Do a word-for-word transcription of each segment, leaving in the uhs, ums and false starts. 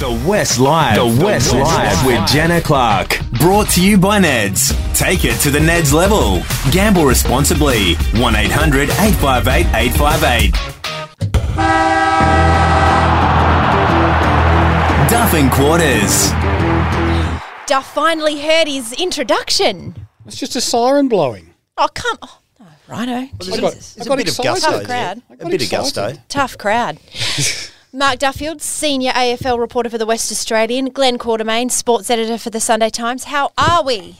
The West Live. The West Live with Jenna Clark. Brought to you by Neds. Take it to the Neds level. Gamble responsibly. one eight hundred eight five eight eight five eight. Duff and Quarters. Duff finally heard his introduction. It's just a siren blowing. Oh, come on. Oh, righto. I Jesus. got- There's I a got bit of excited. gusto Tough crowd. there. A bit of gusto. excited. Tough crowd. Mark Duffield, senior A F L reporter for the West Australian. Glenn Quartermain, sports editor for the Sunday Times. How are we?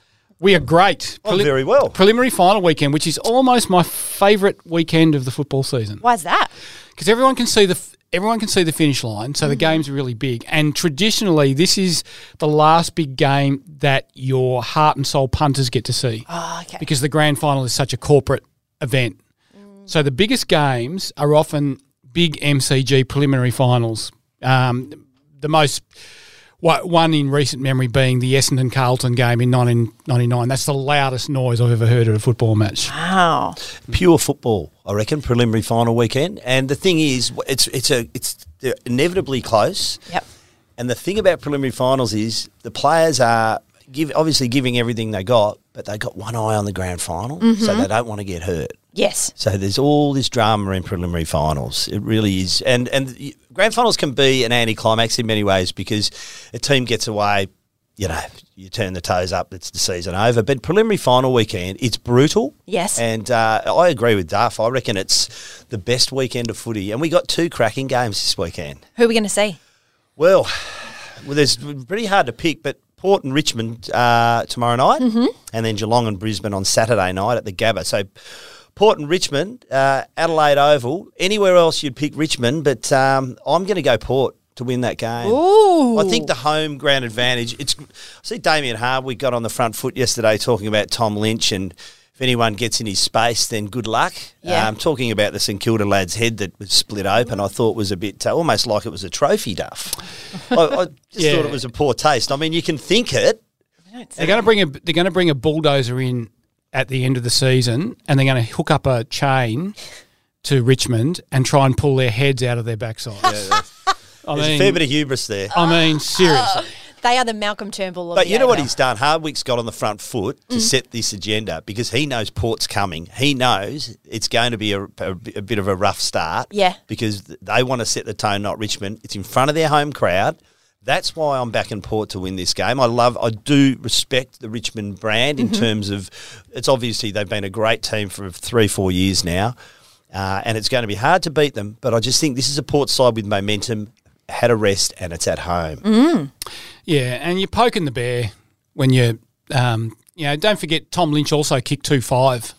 We are great. Oh, very well. Preliminary final weekend, which is almost my favourite weekend of the football season, Why's that? because everyone can see the f- everyone can see the finish line, so the game's really big. And traditionally, this is the last big game that your heart and soul punters get to see, Oh, okay. because the grand final is such a corporate event. So the biggest games are often big M C G preliminary finals. Um, the most wa- one in recent memory being the Essendon Carlton game in nineteen ninety-nine. That's the loudest noise I've ever heard at a football match. Wow. Pure football, I reckon, preliminary final weekend. And the thing is, it's it's a it's they're inevitably close. Yep. And the thing about preliminary finals is the players are give obviously giving everything they got, but they got one eye on the grand final, so they don't want to get hurt. Yes. So there's all this drama in preliminary finals. It really is. And and the grand finals can be an anticlimax in many ways because a team gets away, you know, you turn the toes up, it's the season over. But preliminary final weekend, it's brutal. Yes. And uh, I agree with Duff. I reckon it's the best weekend of footy. And we got two cracking games this weekend. Who are we going to see? Well, well, there's pretty hard to pick, but Port and Richmond uh, tomorrow night, mm-hmm. and then Geelong and Brisbane on Saturday night at the Gabba. So Port and Richmond, uh, Adelaide Oval. Anywhere else you'd pick Richmond, but um, I'm going to go Port to win that game. Ooh. I think the home ground advantage. It's. I see Damien Hardwick got on the front foot yesterday talking about Tom Lynch, and if anyone gets in his space, then good luck. Yeah. Um, talking about the St Kilda lad's head that was split open, I thought was a bit uh, almost like it was a trophy, Duff. I, I just Yeah. thought it was a poor taste. I mean, you can think it. They're going to bring a they're going to bring a bulldozer in at the end of the season, and they're going to hook up a chain to Richmond and try and pull their heads out of their backside. I There's mean, a fair bit of hubris there. I mean, seriously. They are the Malcolm Turnbull of But the you know what A F L. he's done? Hardwick's got on the front foot to Mm. set this agenda because he knows Port's coming. He knows it's going to be a, a, a bit of a rough start. Yeah. Because they want to set the tone, not Richmond. It's in front of their home crowd. That's why I'm backing Port to win this game. I love, I do respect the Richmond brand in Mm-hmm. terms of, it's obviously they've been a great team for three, four years now. Uh, and it's going to be hard to beat them. But I just think this is a Port side with momentum, had a rest, and it's at home. Mm. Yeah, and you're poking the bear when you, um, you know, don't forget Tom Lynch also kicked two five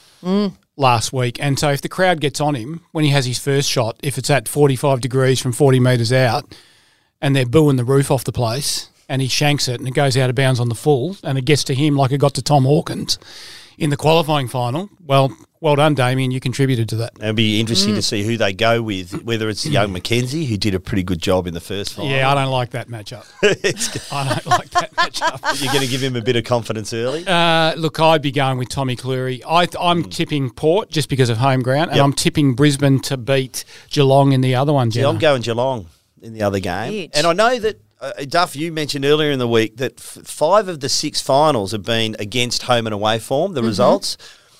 last week. And so if the crowd gets on him when he has his first shot, if it's at forty-five degrees from forty metres out and they're booing the roof off the place and he shanks it and it goes out of bounds on the full and it gets to him like it got to Tom Hawkins in the qualifying final, well, well done, Damien. You contributed to that. It'll be interesting Mm. to see who they go with, whether it's young Mackenzie, who did a pretty good job in the first final. Yeah, I don't like that matchup. I don't like that matchup. You're going to give him a bit of confidence early? Uh, look, I'd be going with Tommy Cleary. I th- I'm tipping Port just because of home ground, and Yep. I'm tipping Brisbane to beat Geelong in the other one, Yeah, Jenna. I'm going Geelong in the other game. Huge. And I know that, uh, Duff, you mentioned earlier in the week that f- five of the six finals have been against home and away form, the results.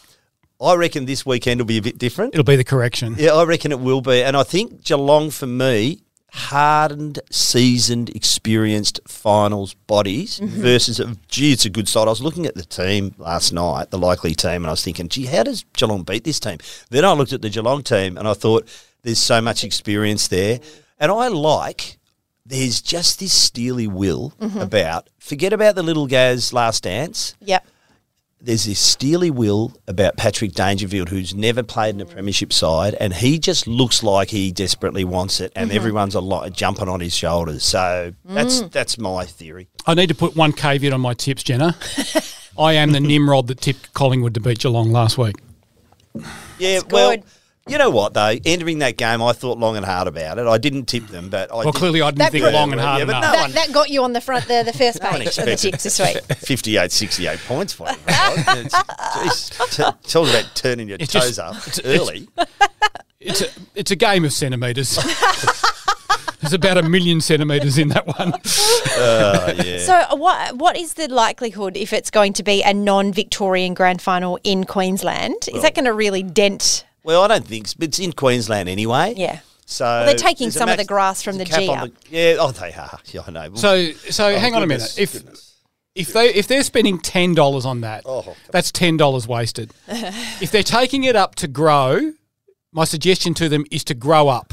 I reckon this weekend will be a bit different. It'll be the correction. Yeah, I reckon it will be. And I think Geelong, for me, hardened, seasoned, experienced finals bodies versus, gee, it's a good side. I was looking at the team last night, the likely team, and I was thinking, gee, how does Geelong beat this team? Then I looked at the Geelong team and I thought, there's so much experience there. And I like, there's just this steely will about, forget about the little Gaz last dance. Yep. There's this steely will about Patrick Dangerfield, who's never played in a premiership side, and he just looks like he desperately wants it, and everyone's a lot jumping on his shoulders. So that's that's my theory. I need to put one caveat on my tips, Jenna. I am the Nimrod that tipped Collingwood to beat Geelong last week. Yeah, That's well, good. you know what though? Entering that game, I thought long and hard about it. I didn't tip them, but I Well, did. clearly I didn't That think pro- long and hard Yeah, but enough. no That, one- that got you on the front, the, the first one page of the expected. tips this week. fifty-eight, sixty-eight points for you. Right? Jeez, t- talk about turning your It's toes just- up it's- early. It's a, it's a game of centimetres. There's about a million centimetres in that one. Uh, yeah. So what what is the likelihood if it's going to be a non-Victorian grand final in Queensland? Is that going to really dent? Well, I don't think so. It's in Queensland anyway. Yeah. So Well, they're taking there's a some of max- the grass from there's the a cap G on up. the- Yeah, oh, they are. Yeah, I know. So, so Oh, hang on a goodness, minute. If goodness. if they if they're spending ten dollars on that, Oh, God. that's ten dollars wasted. If they're taking it up to grow, my suggestion to them is to grow up.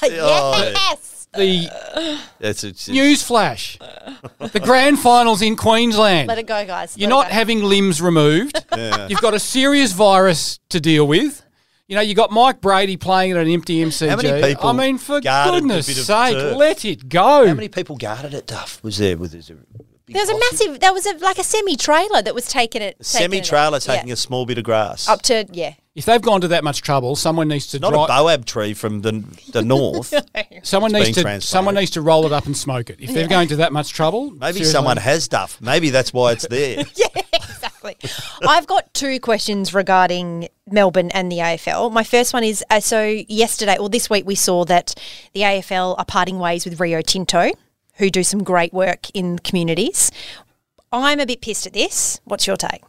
Yes. The It's, it's, it's, news flash: the grand finals in Queensland. Let it go, guys. You're Let it not go. having limbs removed. You've got a serious virus to deal with. You know, you got Mike Brady playing at an empty M C G. How many people I mean, for guarded a goodness bit of sake, turf? let it go. How many people guarded it, Duff? Was there? Was there a big There was a posse? massive. There was a like a semi-trailer that was taking it. taking it semi-trailer up. taking Yeah. a small bit of grass. up to yeah. If they've gone to that much trouble, someone needs to Not dri- a boab tree from the the north. Someone It's needs being to transparent. someone needs to roll it up and smoke it. If they're going to that much trouble, Maybe seriously. someone has Duff. Maybe that's why it's there. Exactly. I've got two questions regarding Melbourne and the A F L. My first one is uh, so yesterday, or this week, we saw that the A F L are parting ways with Rio Tinto, who do some great work in communities. I'm a bit pissed at this. What's your take?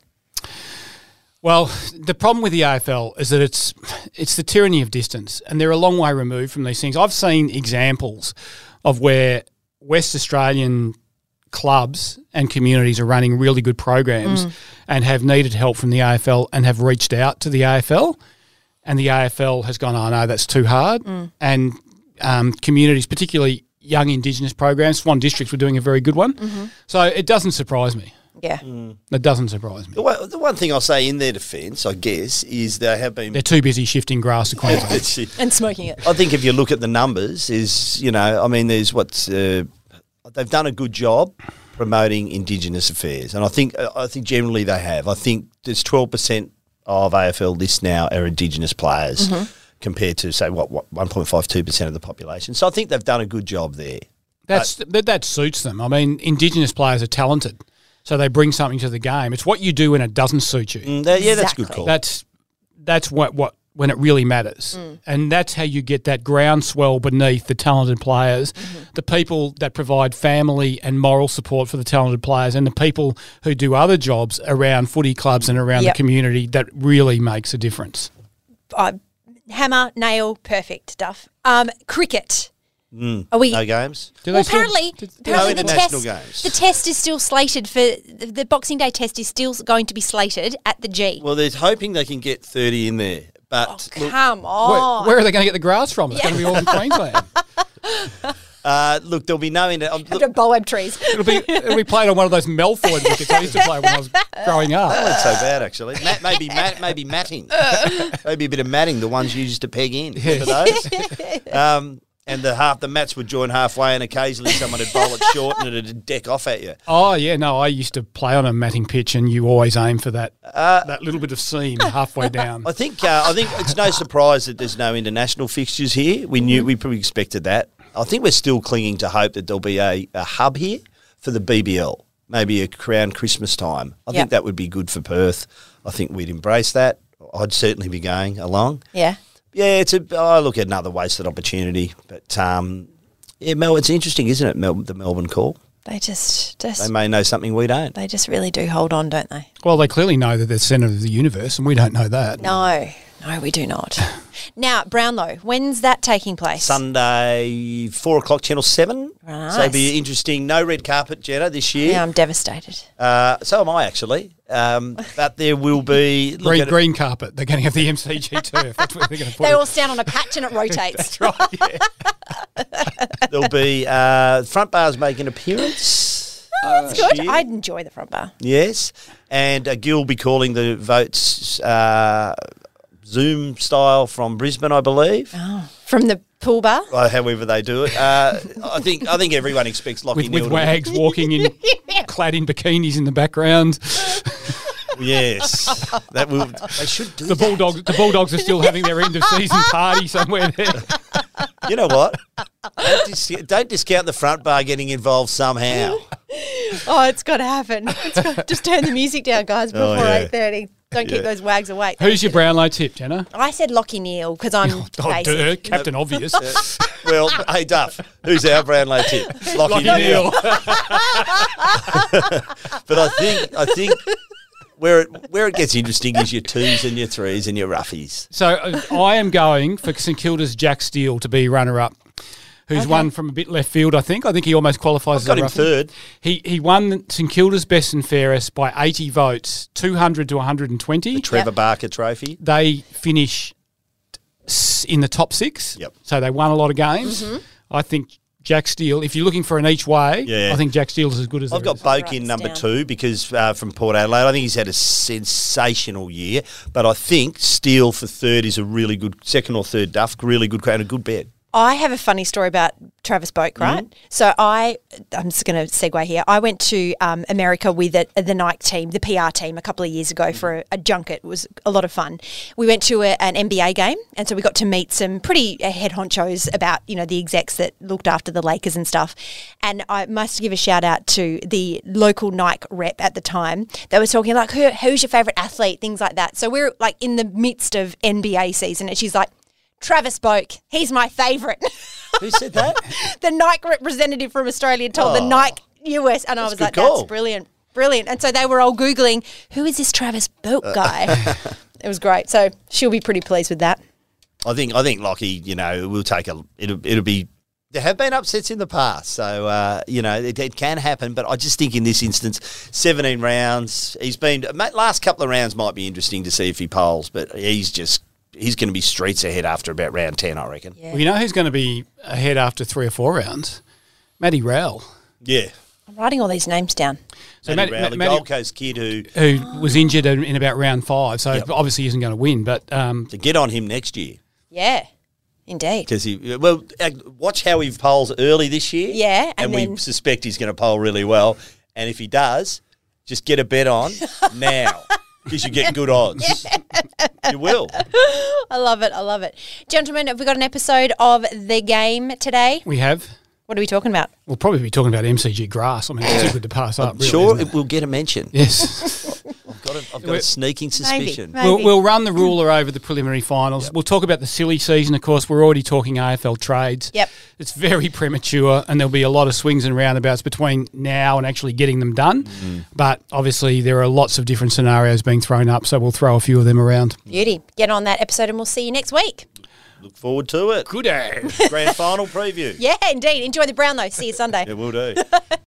Well, the problem with the A F L is that it's it's the tyranny of distance, and they're a long way removed from these things. I've seen examples of where West Australian clubs and communities are running really good programs and have needed help from the A F L and have reached out to the A F L, and the A F L has gone, oh no, that's too hard. And um, communities, particularly young Indigenous programs, Swan Districts were doing a very good one. So it doesn't surprise me. Yeah. It doesn't surprise me. The one, the one thing I'll say in their defence, I guess, is they have been. They're too busy shifting grass to Queensland. It's- it- And smoking it. I think if you look at the numbers, is you know, I mean, there's what's uh, they've done a good job promoting Indigenous affairs, and I think I think generally they have. I think there's twelve percent of A F L lists now are Indigenous players, compared to say what what one point five two percent of the population. So I think they've done a good job there. That's that, that suits them. I mean, Indigenous players are talented, so they bring something to the game. It's what you do when it doesn't suit you. Mm, that- yeah, that's a good Exactly. call. That's that's what what when it really matters, and that's how you get that groundswell beneath the talented players, the people that provide family and moral support for the talented players, and the people who do other jobs around footy clubs and around Yep. the community that really makes a difference. Uh, hammer, nail, perfect, Duff. Um, cricket. Are we? No games. Do Well, they still- apparently, do- do- apparently No the international test, games. the test is still slated for the, the Boxing Day test is still going to be slated at the G. Well, they're hoping they can get thirty in there, but look, Come where, on. where are they going to get the grass from? It's going to be all in Queensland. uh, look, there'll be no. Inter- um, look, After Boab trees. It'll be it'll be played on one of those Malfoy wickets I used to play when I was growing up. That wasn't so bad, actually. Mat, maybe mat, maybe matting. Maybe a bit of matting, the ones you used to peg in. Remember those? Um, and the half the mats would join halfway, and occasionally someone would bowl it short and it'd deck off at you. Oh yeah, no, I used to play on a matting pitch, and you always aim for that that little bit of seam halfway down. I think uh, I think it's no surprise that there's no international fixtures here. We knew we probably expected that. I think we're still clinging to hope that there'll be a, a hub here for the B B L, maybe around Christmas time. I Yep. think that would be good for Perth. I think we'd embrace that. I'd certainly be going along. Yeah. Yeah, it's a. I look at another wasted opportunity, but um, yeah, Mel. It's interesting, isn't it? Mel, the Melbourne call. They just, just They may know something we don't. they just really do hold on, don't they? Well, they clearly know that they're the centre of the universe, and we don't know that. No, no, we do not. Now, Brownlow, when's that taking place? Sunday, four o'clock, Channel Seven. Nice. So it'll be interesting. No red carpet, Jenna, this year. Yeah, I'm devastated. Uh, so am I actually. Um, but there will be look Green, at it- green carpet. They're going to have the M C G turf. That's where they're going to put They it. all stand on a patch and it rotates. That's right. Yeah. There'll be uh, front bars make an appearance. That's good. year. I'd enjoy the front bar. Yes, and uh, Gil will be calling the votes uh, Zoom style from Brisbane, I believe. From the pool bar. Or however they do it. Uh, I think I think everyone expects Lockie with Neal with to- wags walking in, clad in bikinis in the background. Yes, that will. They should do The that. Bulldogs, the Bulldogs are still having their end of season party somewhere there. You know what? Don't, dis- don't discount the front bar getting involved somehow. Oh, it's got to happen. It's got, just turn the music down, guys, before Oh, yeah. eight thirty. Don't keep those wags awake. Who's your Brownlow tip, Jenna? I said Lockie Neal because I'm Oh, basic. duh, Captain Obvious. Well, hey, Duff, who's our Brownlow tip? Lockie Lockie Neal. Neal. But I think I think where it where it gets interesting is your twos and your threes and your roughies. So uh, I am going for St Kilda's Jack Steele to be runner-up, who's Okay. won from a bit left field, I think. I think he almost qualifies as Got a him roughie. third. He he won St Kilda's best and fairest by eighty votes, two hundred to one hundred twenty. The Trevor Yep. Barker Trophy. They finish s- in the top six. Yep. So they won a lot of games. Mm-hmm. I think Jack Steele, if you're looking for an each way, Yeah. I think Jack Steele's as good as I've there got is. Boak Write in this number down. two because uh, from Port Adelaide. I think he's had a sensational year. But I think Steele for third is a really good second or third Duff, really good crowd, a good bet. I have a funny story about Travis Boak, right? So I, I'm just going to segue here. I went to um, America with a, the Nike team, the P R team, a couple of years ago for a, a junket. It was a lot of fun. We went to a, an N B A game, and so we got to meet some pretty uh, head honchos about, you know, the execs that looked after the Lakers and stuff. And I must give a shout out to the local Nike rep at the time. They were talking like, Who, who's your favourite athlete, things like that. So we're like in the midst of N B A season, and she's like, Travis Boak, he's my favourite. Who said that? The Nike representative from Australia told the Oh. Nike U S, and I That's was a like, good call. that's brilliant, brilliant. And so they were all Googling, who is this Travis Boak guy? It was great. So she'll be pretty pleased with that. I think I think Lockie, you know, will take a. It'll it'll be. There have been upsets in the past, so uh, you know it, it can happen. But I just think in this instance, seventeen rounds. He's been mate, last couple of rounds might be interesting to see if he polls, but he's just he's going to be streets ahead after about round ten, I reckon. Yeah. Well, you know who's going to be ahead after three or four rounds? Matty Rowell, Yeah. I'm writing all these names down. So Matty Matty- Rowell, the Matty- Gold Coast kid who who was injured in, in about round five, so Yep. obviously isn't going to win. But um, to get on him next year Yeah, indeed. because he well uh, watch how he polls early this year. Yeah, and and, we then- suspect he's going to poll really well. And if he does, just get a bet on now because you get good odds. You will. I love it. I love it. Gentlemen, have we got an episode of The Game today? we have. What are we talking about? We'll probably be talking about M C G grass. I mean, it's too good to pass up. Really, sure, isn't it will get a mention. Yes. I've got a, I've got a sneaking suspicion. Maybe. We'll, we'll run the ruler over the preliminary finals. We'll talk about the silly season, of course. We're already talking A F L trades. Yep. It's very premature, and there'll be a lot of swings and roundabouts between now and actually getting them done. But obviously, there are lots of different scenarios being thrown up, so we'll throw a few of them around. Beauty. Get on that episode and we'll see you next week. Look forward to it. Good day. Grand final preview. Yeah, indeed. Enjoy the Brownlow. See you Sunday. Yeah, we'll do.